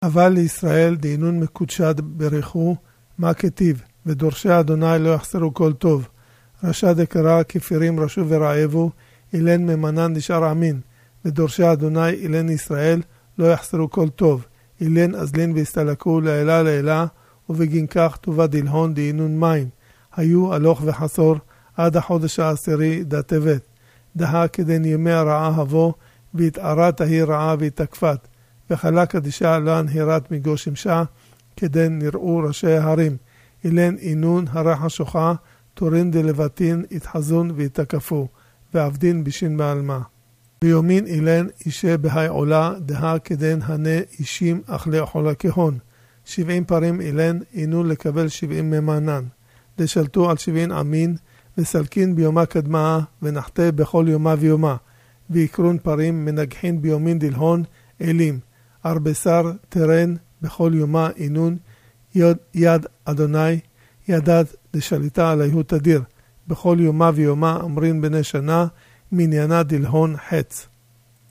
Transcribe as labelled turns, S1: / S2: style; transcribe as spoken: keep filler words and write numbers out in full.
S1: אבל לישראל דהינון מקודשד בריחו, מה כתיב, ודורשי אדוני לא יחסרו כל טוב. רשע דקרא כפירים רשו ורעבו, אילן ממנן נשאר עמין, ודורשי אדוני אילן ישראל לא יחסרו כל טוב. אילן אזלין והסתלקו לעילה לעילה, ובגין כך טובה דלהון דהינון מים. היו הלוך וחסור עד החודש העשירי דתבת. דהה כדן ימי הרעה הבוא, והתערה תהי רעה והתקפת. וחלה קדישה לא הנהירת מגושמשה, כדן נראו ראשי ההרים. אילן אינון הרח השוחה, תורין דלבטין התחזון והתקפו, ועבדין בשין בעלמה. ביומין אילן אישה בהי עולה, דהה כדן הנה אישים אך לאכולה כהון. שבעים פרים אילן אינון לקבל שבעים ממנן. דשלטו על שבעים עמין, וסלקין ביומה קדמה, ונחתה בכל יומה ויומה. ויקרון פרים מנגחין ביומין דלהון אלים. ארבסר תרן בכל יומה אינון, יד, יד אדוני, ידד דשליטה עליהו תדיר. בכל יומה ויומה אמרין בני שנה, מניינה דלהון חץ.